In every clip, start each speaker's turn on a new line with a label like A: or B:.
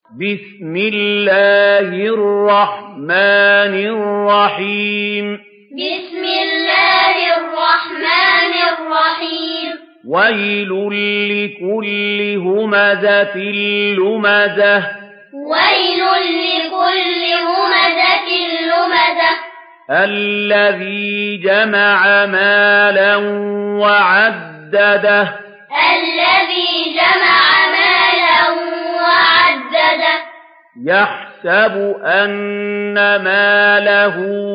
A: بسم الله الرحمن الرحيم
B: بسم الله الرحمن الرحيم
A: ويل لكل همزة لمزة
B: ويل لكل همزة لمزة
A: الذي جمع مالا وعدده
B: الذي جمع مالا وعدده
A: يحسب أن ماله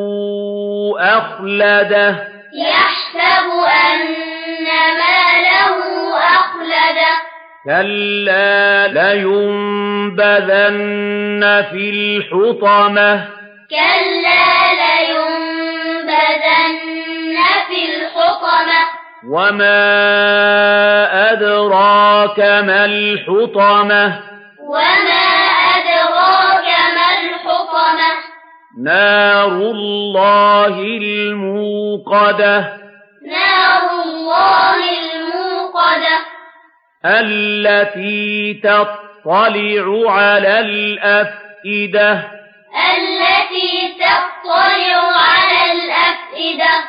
A: أخلده
B: يحسب أن ماله أخلده
A: كلا لينبذن في الحطمة
B: كلا لينبذن في الحطمة
A: وما أدراك ما الحطمة
B: وما أدراك ما الحطمة
A: نار الله الموقدة
B: نار الله الموقدة
A: التي تطلع على الأفئدة
B: التي تطلع على الأفئدة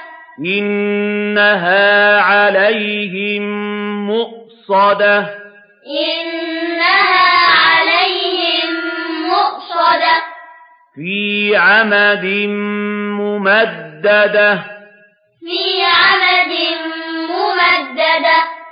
A: إنها عليهم مؤصدة
B: إنها عليهم مؤصدة
A: في عمد ممددة
B: في عمد ممددة